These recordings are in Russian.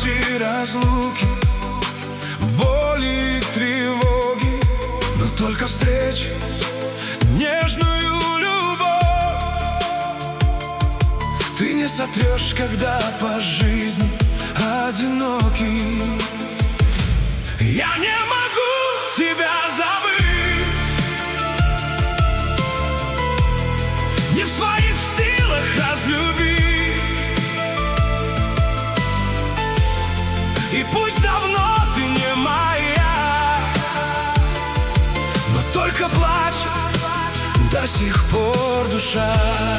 грусти, разлуки, боли и тревоги, но только встречи, нежную любовь ты не сотрешь, когда по жизни одинокий. Я не могу тебя забыть, не в своих силах разлюбить. И пусть давно ты не моя, но только плачет до сих пор душа.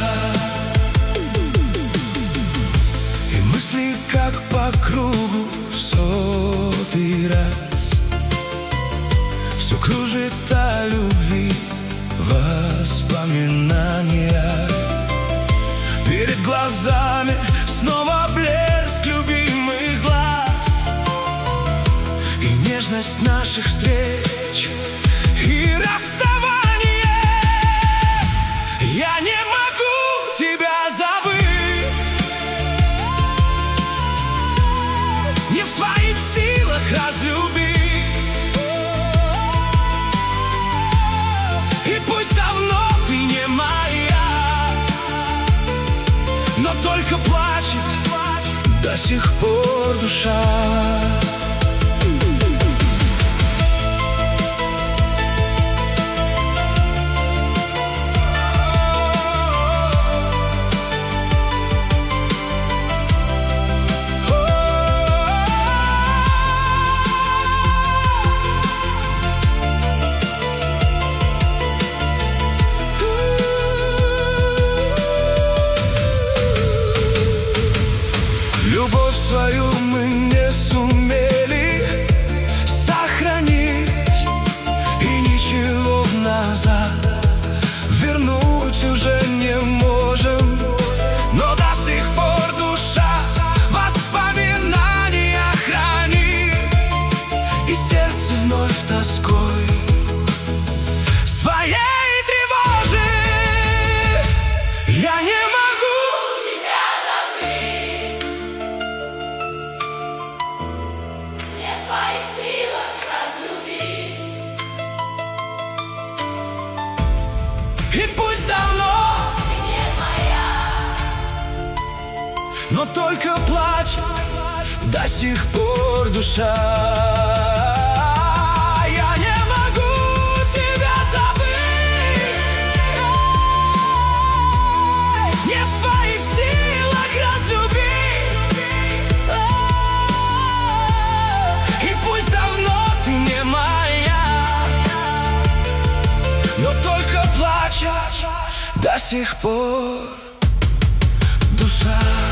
И мысли, как по кругу в сотый раз, все кружит о любви, воспоминания. Перед глазами снова блеск любимых глаз и нежность наших встреч и расставания. Я не могу тебя забыть, не в своих силах разлюбить. И пусть давно ты не моя, но только плачет до сих пор душа. Любовь свою мы не сумели сохранить, и ничего назад вернуть уже не можем. Но до сих пор душа воспоминания хранит, и сердце вновь тоской своей тревожит. Я не могу тебя забыть, не в твоих силах разлюбить. И пусть давно ты не моя, но только плачет до сих пор душа. Я не могу тебя забыть, не в своих силах разлюбить. И пусть давно ты не моя, но только плачет до сих пор душа.